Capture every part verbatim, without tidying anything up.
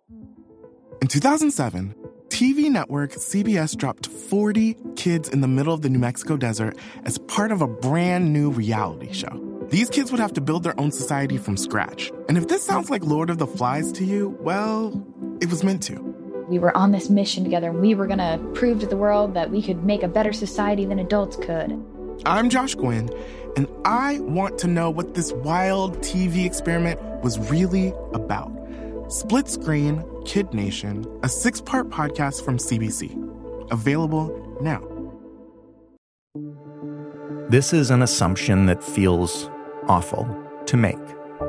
In two thousand seven, T V network C B S dropped forty kids in the middle of the New Mexico desert as part of a brand new reality show. These kids would have to build their own society from scratch. And if this sounds like Lord of the Flies to you, well, it was meant to. We were on this mission together, and we were going to prove to the world that we could make a better society than adults could. I'm Josh Gwynn, and I want to know what this wild T V experiment was really about. Split Screen, Kid Nation, a six-part podcast from C B C. Available now. This is an assumption that feels awful to make.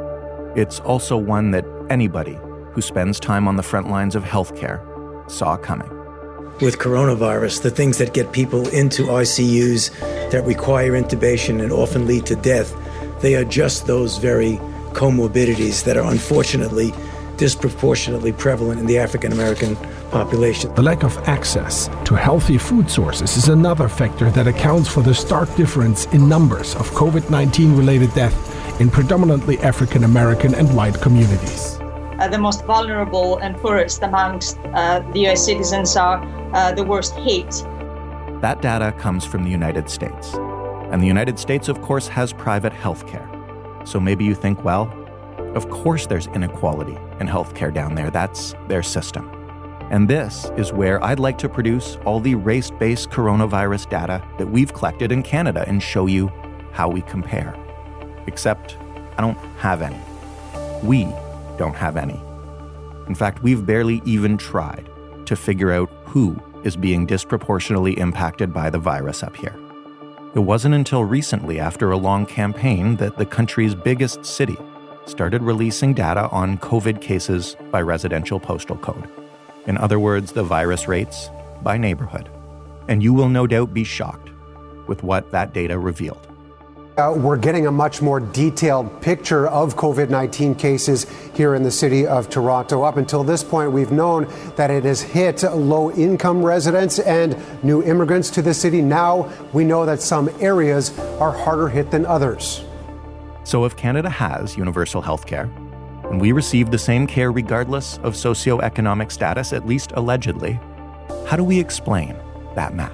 It's also one that anybody who spends time on the front lines of healthcare saw coming. With coronavirus, the things that get people into I C Us that require intubation and often lead to death, they are just those very comorbidities that are unfortunately disproportionately prevalent in the African American population. The lack of access to healthy food sources is another factor that accounts for the stark difference in numbers of COVID nineteen related death in predominantly African American and white communities. Uh, the most vulnerable and poorest amongst uh, the U S citizens are uh, the worst hit. That data comes from the United States. And the United States, of course, has private health care. So maybe you think, well, of course there's inequality in healthcare down there. That's their system. And this is where I'd like to produce all the race-based coronavirus data that we've collected in Canada and show you how we compare. Except I don't have any. We don't have any. In fact, we've barely even tried to figure out who is being disproportionately impacted by the virus up here. It wasn't until recently, after a long campaign, that the country's biggest city started releasing data on COVID cases by residential postal code. In other words, the virus rates by neighborhood. And you will no doubt be shocked with what that data revealed. Uh, we're getting a much more detailed picture of COVID nineteen cases here in the city of Toronto. Up until this point, we've known that it has hit low-income residents and new immigrants to the city. Now we know that some areas are harder hit than others. So if Canada has universal health care, and we receive the same care regardless of socioeconomic status, at least allegedly, how do we explain that map?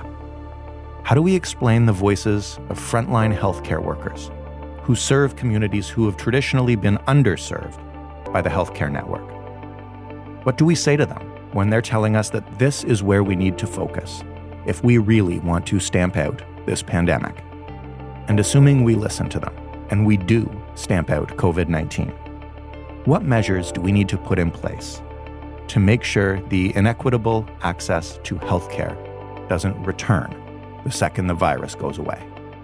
How do we explain the voices of frontline healthcare workers who serve communities who have traditionally been underserved by the healthcare network? What do we say to them when they're telling us that this is where we need to focus if we really want to stamp out this pandemic? And assuming we listen to them, and we do stamp out COVID nineteen, what measures do we need to put in place to make sure the inequitable access to healthcare doesn't return the second the virus goes away?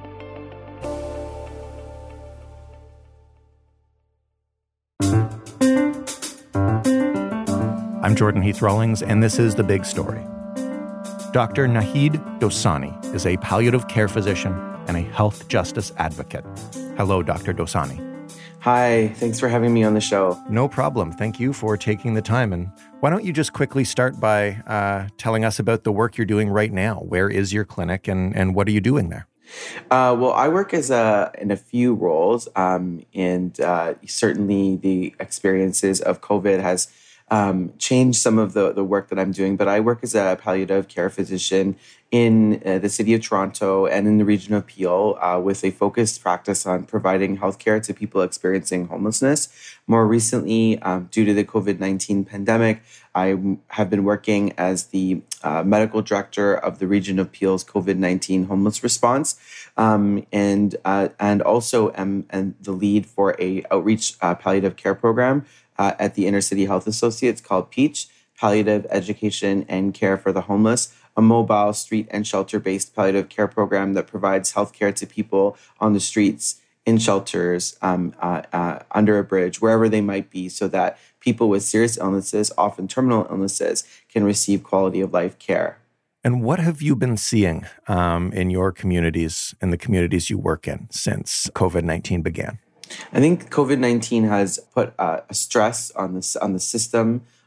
I'm Jordan Heath Rawlings, and this is The Big Story. Doctor Nahid Dosani is a palliative care physician and a health justice advocate. Hello, Doctor Dosani. Hi, thanks for having me on the show. No problem. Thank you for taking the time. And why don't you just quickly start by uh, telling us about the work you're doing right now? Where is your clinic, and, and what are you doing there? Uh, well, I work as a, in a few roles, um, and uh, certainly the experiences of COVID has um, changed some of the, the work that I'm doing. But I work as a palliative care physician in uh, the city of Toronto and in the region of Peel, uh, with a focused practice on providing healthcare to people experiencing homelessness. More recently, um, due to the COVID nineteen pandemic, I have been working as the uh, medical director of the region of Peel's COVID nineteen homeless response, um, and uh, and also am, am the lead for a outreach uh, palliative care program uh, at the Inner City Health Associates called PEACH, Palliative Education and Care for the Homeless, a mobile street and shelter-based palliative care program that provides healthcare to people on the streets, in shelters, um, uh, uh, under a bridge, wherever they might be, so that people with serious illnesses, often terminal illnesses, can receive quality of life care. And what have you been seeing um, in your communities and the communities you work in since COVID nineteen began? I think COVID nineteen has put uh, a stress on this on the system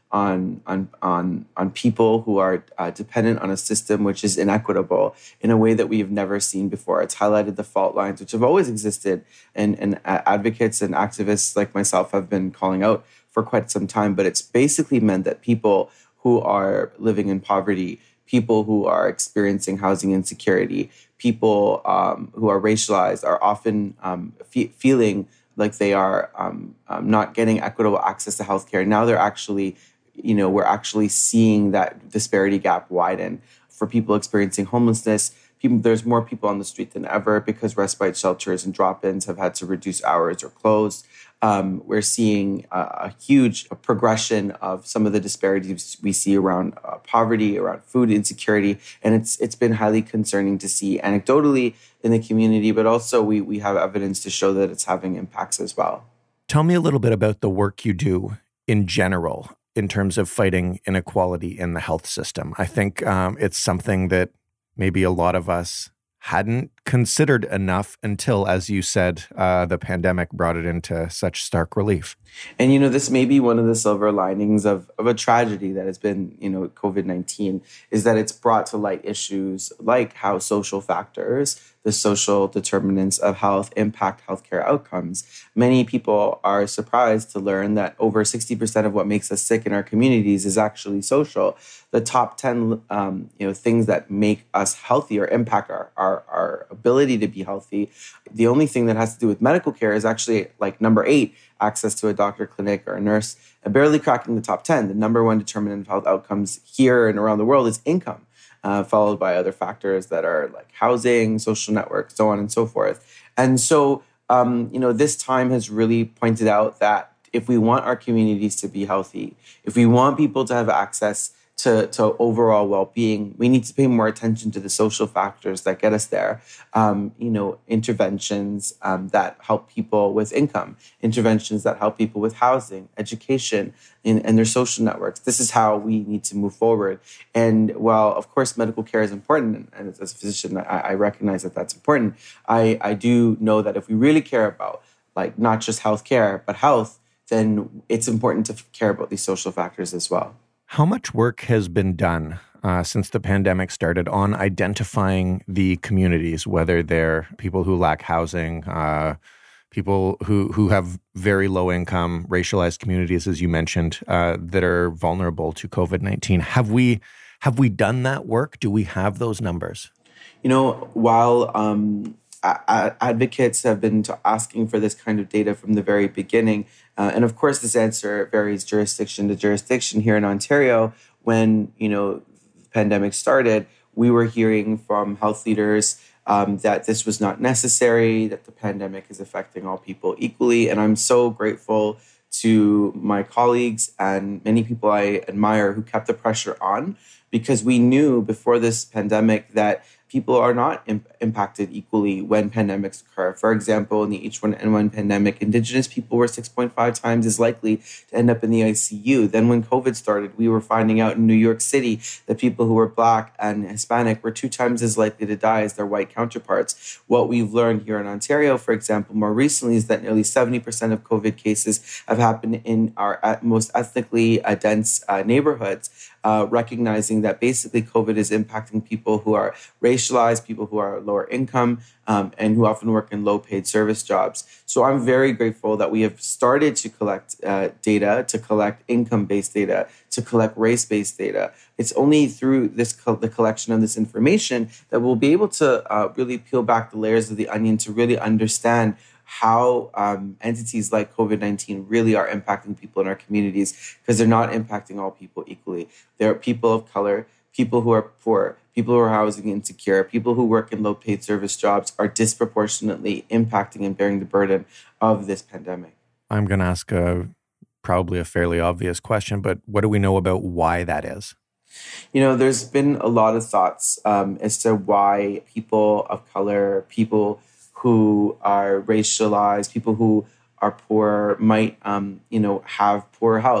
on on on on people who are uh, dependent on a system which is inequitable in a way that we've never seen before. It's highlighted the fault lines which have always existed, and and advocates and activists like myself have been calling out for quite some time. But it's basically meant that people who are living in poverty, people who are experiencing housing insecurity, people um, who are racialized are often um, fe- feeling like they are um, um, not getting equitable access to healthcare. Now they're actually, you know, we're actually seeing that disparity gap widen. For people experiencing homelessness, people, there's more people on the street than ever because respite shelters and drop-ins have had to reduce hours or close. Um, we're seeing a, a huge progression of some of the disparities we see around uh, poverty, around food insecurity, and it's it's been highly concerning to see anecdotally in the community, but also we we have evidence to show that it's having impacts as well. Tell me a little bit about the work you do in general in terms of fighting inequality in the health system. I think um, it's something that maybe a lot of us hadn't considered enough until, as you said, uh, the pandemic brought it into such stark relief. And, you know, this may be one of the silver linings of, of a tragedy that has been, you know, COVID nineteen, is that it's brought to light issues like how social factors, the social determinants of health, impact healthcare outcomes. Many people are surprised to learn that over sixty percent of what makes us sick in our communities is actually social. The top ten, um, you know, things that make us healthy or impact our, our, our ability to be healthy, the only thing that has to do with medical care is actually like number eight, access to a doctor, clinic, or a nurse, and barely cracking the top ten. The number one determinant of health outcomes here and around the world is income, uh, followed by other factors that are like housing, social networks, so on and so forth. And so, um, you know, this time has really pointed out that if we want our communities to be healthy, if we want people to have access to, to overall well-being, we need to pay more attention to the social factors that get us there. Um, you know, interventions um, that help people with income, interventions that help people with housing, education, and, and their social networks. This is how we need to move forward. And while, of course, medical care is important, and as a physician, I, I recognize that that's important, I, I do know that if we really care about, like, not just healthcare, but health, then it's important to care about these social factors as well. How much work has been done uh, since the pandemic started on identifying the communities, whether they're people who lack housing, uh, people who, who have very low income, racialized communities, as you mentioned, uh, that are vulnerable to COVID nineteen? Have we have we done that work? Do we have those numbers? You know, while um, a- advocates have been t- asking for this kind of data from the very beginning, Uh, and of course, this answer varies jurisdiction to jurisdiction. Here in Ontario, when, you know, the pandemic started, we were hearing from health leaders um, that this was not necessary, that the pandemic is affecting all people equally. And I'm so grateful to my colleagues and many people I admire who kept the pressure on, because we knew before this pandemic that people are not imp- impacted equally when pandemics occur. For example, in the H one N one pandemic, Indigenous people were six point five times as likely to end up in the I C U. Then when COVID started, we were finding out in New York City that people who were Black and Hispanic were two times as likely to die as their white counterparts. What we've learned here in Ontario, for example, more recently, is that nearly seventy percent of COVID cases have happened in our most ethnically uh, dense uh, neighborhoods. Uh, recognizing that basically COVID is impacting people who are racialized, people who are lower income, um, and who often work in low-paid service jobs. So I'm very grateful that we have started to collect uh, data, to collect income-based data, to collect race-based data. It's only through this co- the collection of this information that we'll be able to uh, really peel back the layers of the onion to really understand how um, entities like COVID nineteen really are impacting people in our communities, because they're not impacting all people equally. There are people of color, people who are poor, people who are housing insecure, people who work in low-paid service jobs are disproportionately impacting and bearing the burden of this pandemic. I'm going to ask a, probably a fairly obvious question, but what do we know about why that is? You know, there's been a lot of thoughts um, as to why people of color, people who are racialized, people who are poor might, um, you know, have poor health.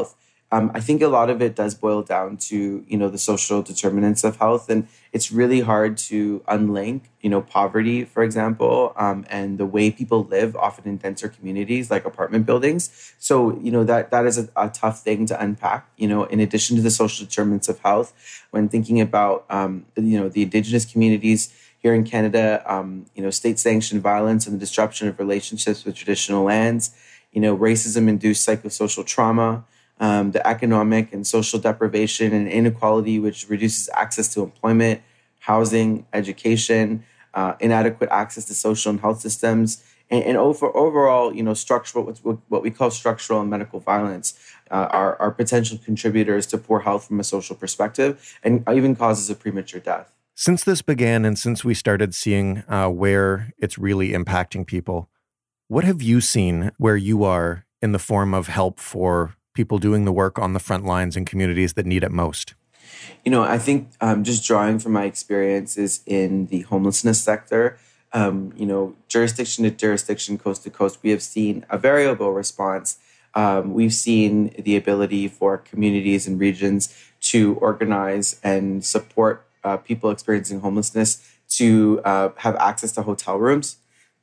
Um, I think a lot of it does boil down to, you know, the social determinants of health. And it's really hard to unlink, you know, poverty, for example, um, and the way people live often in denser communities like apartment buildings. So, you know, that that is a, a tough thing to unpack, you know, in addition to the social determinants of health. When thinking about, um, you know, the Indigenous communities here in Canada, um, you know, state-sanctioned violence and the disruption of relationships with traditional lands, you know, racism-induced psychosocial trauma, Um, the economic and social deprivation and inequality, which reduces access to employment, housing, education, uh, inadequate access to social and health systems, and, and over, overall, you know, structural, what, what we call structural and medical violence uh, are, are potential contributors to poor health from a social perspective, and even causes of premature death. Since this began and since we started seeing uh, where it's really impacting people, what have you seen where you are in the form of help for people doing the work on the front lines in communities that need it most? You know, I think um, just drawing from my experiences in the homelessness sector, um, you know, jurisdiction to jurisdiction, coast to coast, we have seen a variable response. Um, we've seen the ability for communities and regions to organize and support uh, people experiencing homelessness to uh, have access to hotel rooms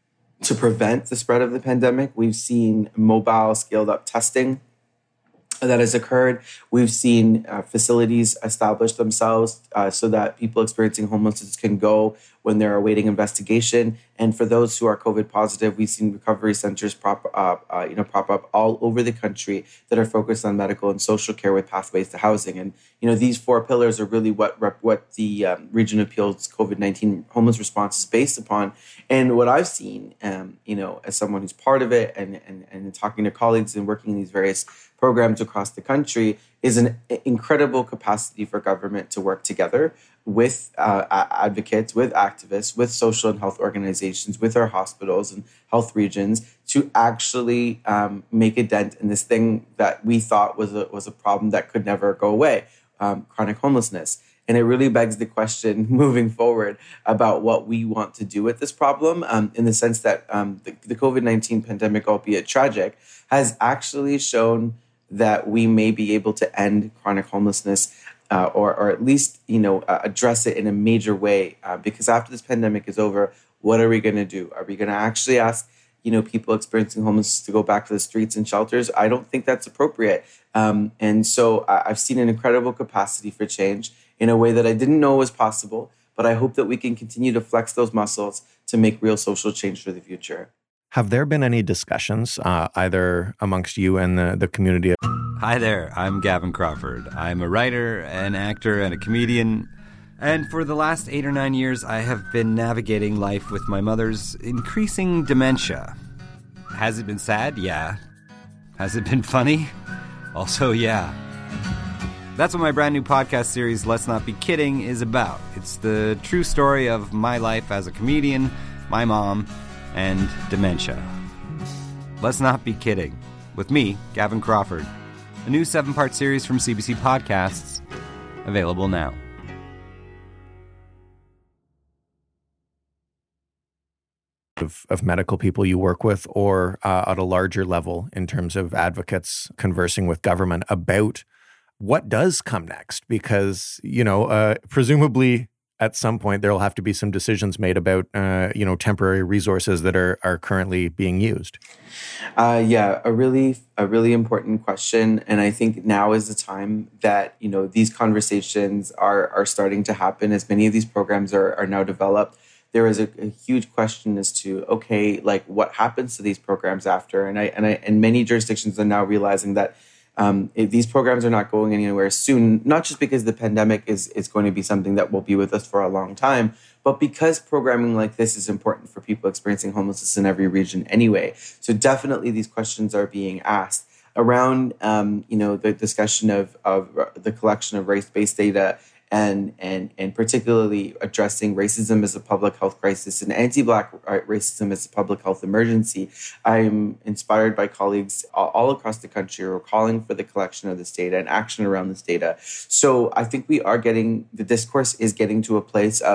to prevent the spread of the pandemic. We've seen mobile scaled up testing that has occurred. We've seen uh, facilities establish themselves uh, so that people experiencing homelessness can go when they're awaiting investigation. And for those who are COVID positive, we've seen recovery centers prop up, uh, you know, prop up all over the country that are focused on medical and social care with pathways to housing. And you know, these four pillars are really what what the um, Region of Peel's COVID nineteen homeless response is based upon. And what I've seen, um, you know, as someone who's part of it, and and and talking to colleagues and working in these various programs across the country, is an incredible capacity for government to work together with uh, advocates, with activists, with social and health organizations, with our hospitals and health regions to actually um, make a dent in this thing that we thought was a, was a problem that could never go away, um, chronic homelessness. And it really begs the question moving forward about what we want to do with this problem, um, in the sense that um, the, the COVID nineteen pandemic, albeit tragic, has actually shown that we may be able to end chronic homelessness uh, or, or at least, you know, uh, address it in a major way. Uh, because after this pandemic is over, what are we going to do? Are we going to actually ask, you know, people experiencing homelessness to go back to the streets and shelters? I don't think that's appropriate. Um, and so uh, I've seen an incredible capacity for change in a way that I didn't know was possible, but I hope that we can continue to flex those muscles to make real social change for the future. Have there been any discussions, uh, either amongst you and the, the community? Hi there, I'm Gavin Crawford. I'm a writer, an actor, and a comedian. And for the last eight or nine years, I have been navigating life with my mother's increasing dementia. Has it been sad? Yeah. Has it been funny? Also, yeah. That's what my brand new podcast series, Let's Not Be Kidding, is about. It's the true story of my life as a comedian, my mom, and dementia. Let's Not Be Kidding. With me, Gavin Crawford. A new seven-part series from C B C Podcasts. Available now. Of, of medical people you work with, or uh, at a larger level in terms of advocates conversing with government about what does come next? Because, you know, uh, presumably at some point there will have to be some decisions made about, uh, you know, temporary resources that are are currently being used. Uh, yeah, a really a really important question, and I think now is the time that, you know, these conversations are are starting to happen as many of these programs are are now developed. There is a, a huge question as to, okay, like what happens to these programs after, and I and I and many jurisdictions are now realizing that Um, if these programs are not going anywhere soon, not just because the pandemic is, is going to be something that will be with us for a long time, but because programming like this is important for people experiencing homelessness in every region anyway. So definitely these questions are being asked around, um, you know, the discussion of, of the collection of race-based data and, and, and particularly addressing racism as a public health crisis and anti-Black racism as a public health emergency. I'm inspired by colleagues all across the country who are calling for the collection of this data and action around this data. So I think we are getting, the discourse is getting to a place of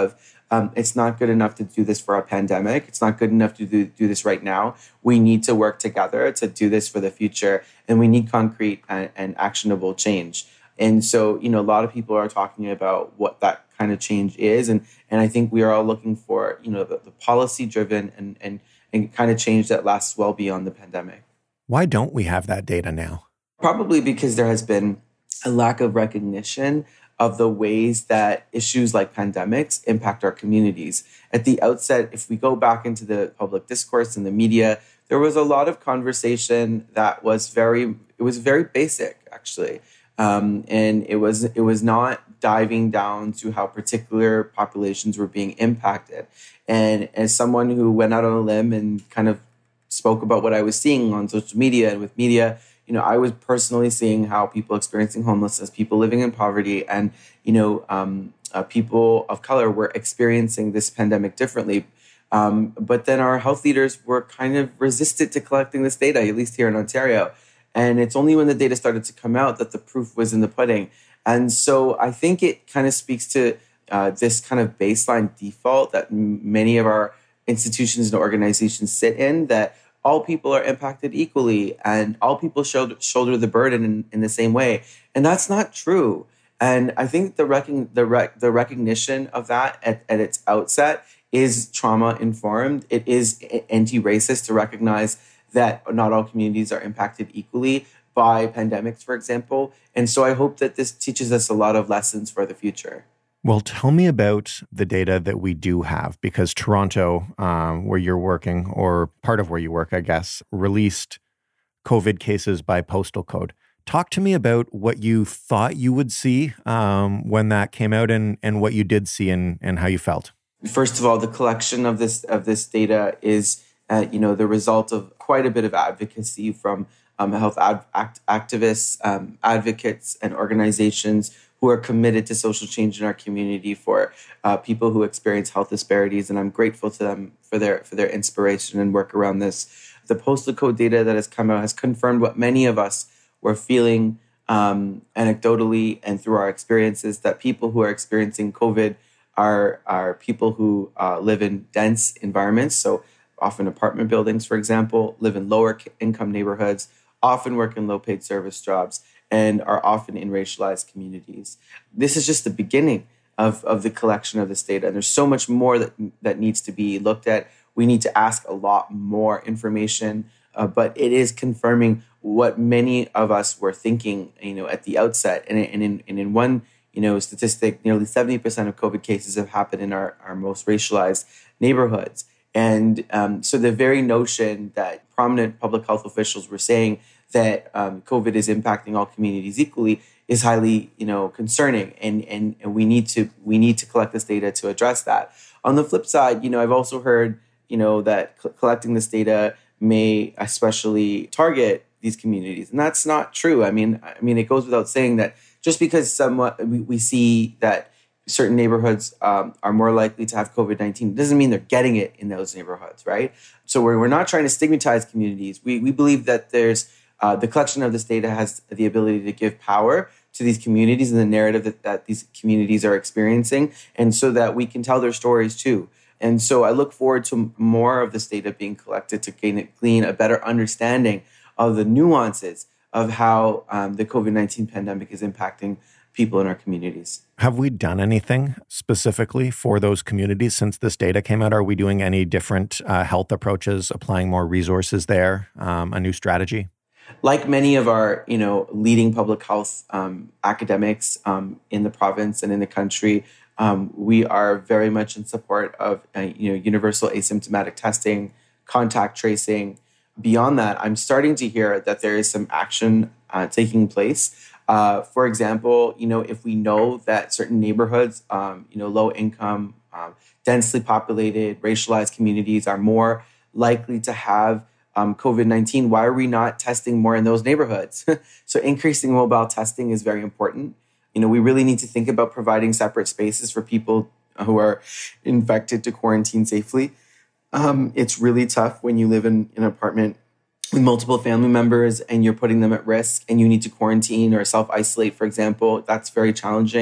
Um, it's not good enough to do this for a pandemic. It's not good enough to do, do this right now. We need to work together to do this for the future, and we need concrete and, and actionable change. And so, you know, a lot of people are talking about what that kind of change is. And, and I think we are all looking for, you know, the, the policy-driven and, and, and kind of change that lasts well beyond the pandemic. Why don't we have that data now? Probably because there has been a lack of recognition of the ways that issues like pandemics impact our communities. At the outset, if we go back into the public discourse and the media, there was a lot of conversation that was very, it was very basic, actually. Um, and it was it was not diving down to how particular populations were being impacted. And as someone who went out on a limb and kind of spoke about what I was seeing on social media and with media, you know, I was personally seeing how people experiencing homelessness, people living in poverty, and, you know, um, uh, people of color were experiencing this pandemic differently. Um, but then our health leaders were kind of resistant to collecting this data, at least here in Ontario. And it's only when the data started to come out that the proof was in the pudding. And so I think it kind of speaks to uh, this kind of baseline default that m- many of our institutions and organizations sit in, that all people are impacted equally and all people shoulder, shoulder the burden in, in the same way. And that's not true. And I think the rec- the, rec- the recognition of that at, at its outset is trauma-informed. It is anti-racist to recognize that not all communities are impacted equally by pandemics, for example. And so I hope that this teaches us a lot of lessons for the future. Well, tell me about the data that we do have, because Toronto, um, where you're working, or part of where you work, I guess, released COVID cases by postal code. Talk to me about what you thought you would see um, when that came out, and, and what you did see, and, and how you felt. First of all, the collection of this of this data is Uh, you know, the result of quite a bit of advocacy from um, health ad- act- activists, um, advocates, and organizations who are committed to social change in our community for uh, people who experience health disparities. And I'm grateful to them for their for their inspiration and work around this. The postal code data that has come out has confirmed what many of us were feeling um, anecdotally and through our experiences, that people who are experiencing COVID are, are people who uh, live in dense environments. So often apartment buildings, for example, live in lower income neighborhoods, often work in low paid service jobs, and are often in racialized communities. This is just the beginning of, of the collection of this data. And there's so much more that, that needs to be looked at. We need to ask a lot more information, uh, but it is confirming what many of us were thinking, you know, at the outset. And, and, in, and in one, you know, statistic, nearly seventy percent of COVID cases have happened in our, our most racialized neighborhoods. And um, so the very notion that prominent public health officials were saying that um, COVID is impacting all communities equally is highly, you know, concerning. And, and and we need to we need to collect this data to address that. On the flip side, you know, I've also heard, you know, that c- collecting this data may especially target these communities, and that's not true. I mean, I mean, it goes without saying that just because somewhat we, we see that certain neighborhoods um, are more likely to have COVID nineteen doesn't mean they're getting it in those neighborhoods, right? So we're, we're not trying to stigmatize communities. We we believe that there's uh, the collection of this data has the ability to give power to these communities and the narrative that, that these communities are experiencing, and so that we can tell their stories too. And so I look forward to more of this data being collected to gain, glean a better understanding of the nuances of how um, the COVID nineteen pandemic is impacting people in our communities. Have we done anything specifically for those communities since this data came out? Are we doing any different uh, health approaches, applying more resources there, um, a new strategy? Like many of our, you know, leading public health um, academics um, in the province and in the country, um, we are very much in support of, uh, you know, universal asymptomatic testing, contact tracing. Beyond that, I'm starting to hear that there is some action uh, taking place. Uh, for example, you know, if we know that certain neighborhoods, um, you know, low income, um, densely populated, racialized communities are more likely to have um, COVID nineteen, why are we not testing more in those neighborhoods? So increasing mobile testing is very important. You know, we really need to think about providing separate spaces for people who are infected to quarantine safely. Um, it's really tough when you live in an apartment with multiple family members and you're putting them at risk and you need to quarantine or self-isolate, for example. That's very challenging.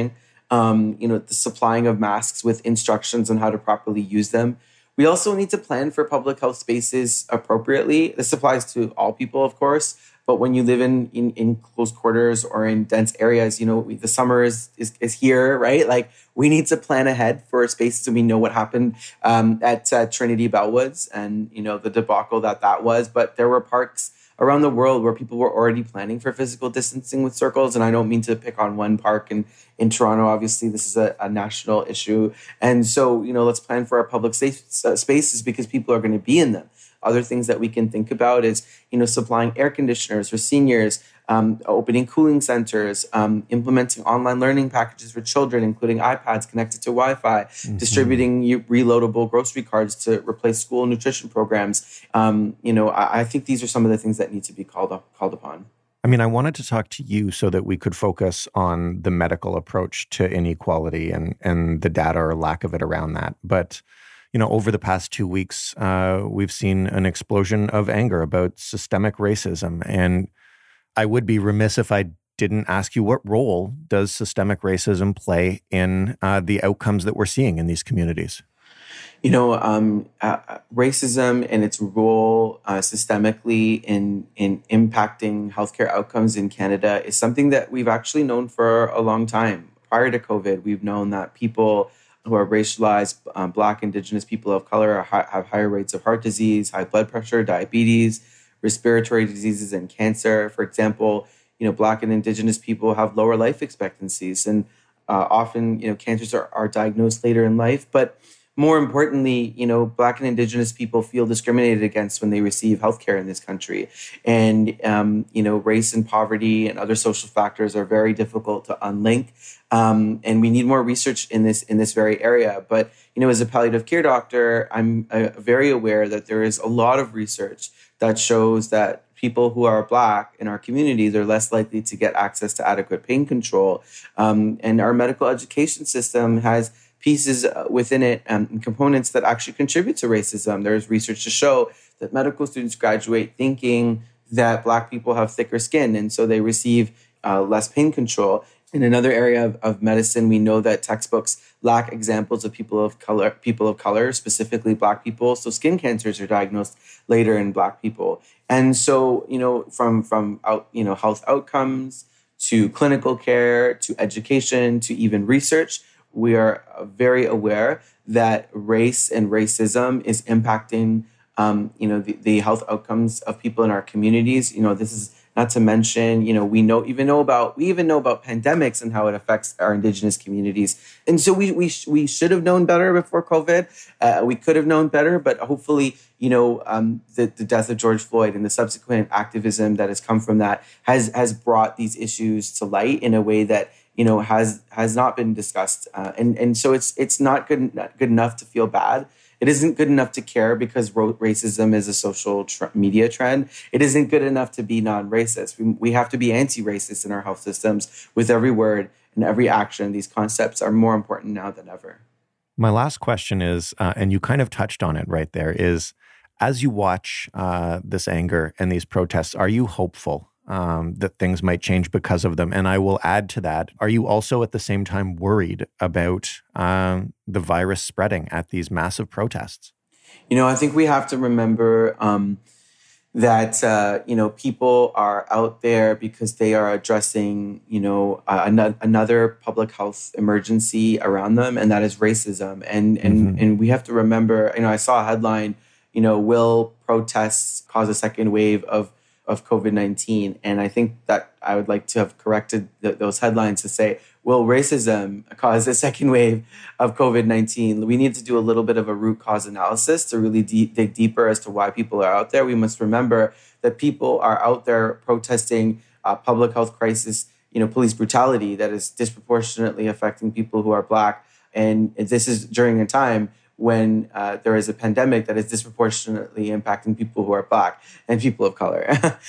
um, you know, the supplying of masks with instructions on how to properly use them. We also need to plan for public health spaces appropriately. This applies to all people, of course, but when you live in, in, in close quarters or in dense areas, you know, we, the summer is, is is here, right? Like, we need to plan ahead for spaces so we know what happened um, at uh, Trinity Bellwoods and, you know, the debacle that that was. But there were parks around the world where people were already planning for physical distancing with circles. And I don't mean to pick on one park in, in Toronto. Obviously, this is a, a national issue. And so, you know, let's plan for our public safe, uh, spaces because people are going to be in them. Other things that we can think about is, you know, supplying air conditioners for seniors, um, opening cooling centers, um, implementing online learning packages for children, including iPads connected to Wi-Fi, mm-hmm. distributing reloadable grocery cards to replace school nutrition programs. Um, you know, I, I think these are some of the things that need to be called up, called upon. I mean, I wanted to talk to you so that we could focus on the medical approach to inequality and, and the data or lack of it around that. But you know, over the past two weeks, uh, we've seen an explosion of anger about systemic racism. And I would be remiss if I didn't ask you, what role does systemic racism play in uh, the outcomes that we're seeing in these communities? You know, um, uh, racism and its role uh, systemically in, in impacting healthcare outcomes in Canada is something that we've actually known for a long time. Prior to COVID, we've known that people who are racialized, um, Black, Indigenous people of color are hi- have higher rates of heart disease, high blood pressure, diabetes, respiratory diseases, and cancer. For example, you know, Black and Indigenous people have lower life expectancies, and uh, often, you know, cancers are, are diagnosed later in life. But more importantly, you know, Black and Indigenous people feel discriminated against when they receive healthcare in this country. And, um, you know, race and poverty and other social factors are very difficult to unlink. Um, and we need more research in this in this very area. But, you know, as a palliative care doctor, I'm uh, very aware that there is a lot of research that shows that people who are Black in our communities are less likely to get access to adequate pain control. Um, and our medical education system has pieces within it um, and components that actually contribute to racism. There's research to show that medical students graduate thinking that Black people have thicker skin, and so they receive uh, less pain control. In another area of, of medicine, we know that textbooks lack examples of people of color, people of color, specifically Black people. So skin cancers are diagnosed later in Black people. And so, you know, from from out, you know, health outcomes to clinical care to education to even research, we are very aware that race and racism is impacting, um, you know, the, the health outcomes of people in our communities. You know, this is not to mention, you know, we know even know about we even know about pandemics and how it affects our Indigenous communities. And so we we sh- we should have known better before COVID. Uh, we could have known better, but hopefully, you know, um, the, the death of George Floyd and the subsequent activism that has come from that has has brought these issues to light in a way that, you know, has has not been discussed, uh, and and so it's it's not good not good enough to feel bad. It isn't good enough to care because ro- racism is a social tr- media trend. It isn't good enough to be non-racist. We, we have to be anti-racist in our health systems with every word and every action. These concepts are more important now than ever. My last question is, uh, and you kind of touched on it right there, is as you watch uh, this anger and these protests, are you hopeful Um, that things might change because of them? And I will add to that, are you also at the same time worried about um, the virus spreading at these massive protests? You know, I think we have to remember um, that, uh, you know, people are out there because they are addressing, you know, uh, an- another public health emergency around them, and that is racism. And, and, mm-hmm. and we have to remember, you know, I saw a headline, you know, will protests cause a second wave of of COVID nineteen. And I think that I would like to have corrected th- those headlines to say, will racism cause a second wave of COVID nineteen? We need to do a little bit of a root cause analysis to really de- dig deeper as to why people are out there. We must remember that people are out there protesting uh, public health crisis, you know, police brutality that is disproportionately affecting people who are Black. And this is during a time when uh, there is a pandemic that is disproportionately impacting people who are Black and people of color.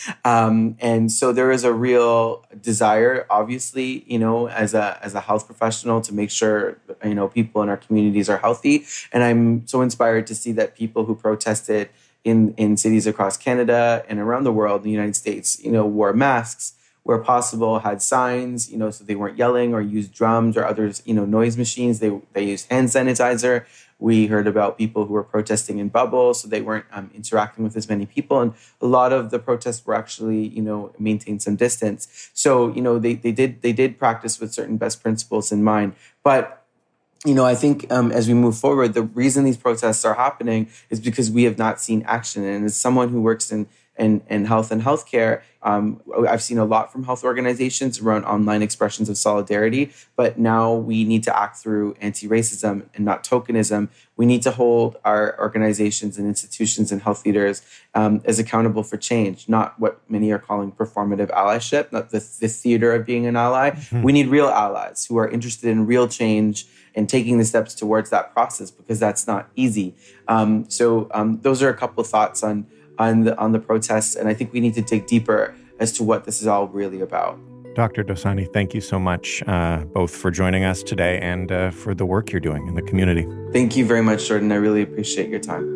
um, and so there is a real desire, obviously, you know, as a as a health professional to make sure, you know, people in our communities are healthy. And I'm so inspired to see that people who protested in, in cities across Canada and around the world, in the United States, you know, wore masks, where possible, had signs, you know, so they weren't yelling or used drums or others, you know, noise machines. They they used hand sanitizer. We heard about people who were protesting in bubbles, so they weren't um, interacting with as many people. And a lot of the protests were actually, you know, maintained some distance. So, you know, they they did they did practice with certain best principles in mind. But, you know, I think um, as we move forward, the reason these protests are happening is because we have not seen action. And as someone who works in in, in health and healthcare, um, I've seen a lot from health organizations around online expressions of solidarity, but now we need to act through anti-racism and not tokenism. We need to hold our organizations and institutions and health leaders um, as accountable for change, not what many are calling performative allyship, not the, the theater of being an ally. Mm-hmm. We need real allies who are interested in real change and taking the steps towards that process, because that's not easy. Um, so um, those are a couple of thoughts on on the on the protests, and I think we need to dig deeper as to what this is all really about. Doctor Dosani, thank you so much, uh, both for joining us today and uh, for the work you're doing in the community. Thank you very much, Jordan. I really appreciate your time.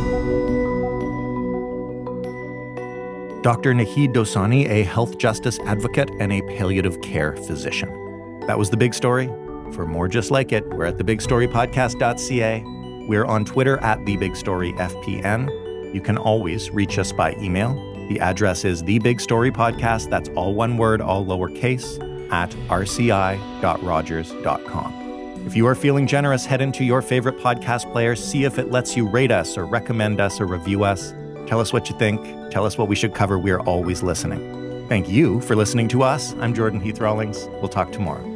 Doctor Nahid Dosani, a health justice advocate and a palliative care physician. That was The Big Story. For more just like it, we're at the big story podcast dot c a. We're on Twitter at the big story f p n. You can always reach us by email. The address is thebigstorypodcast, that's all one word, all lowercase, at r c i dot rogers dot com. If you are feeling generous, head into your favorite podcast player, see if it lets you rate us or recommend us or review us. Tell us what you think. Tell us what we should cover. We're always listening. Thank you for listening to us. I'm Jordan Heath Rawlings. We'll talk tomorrow.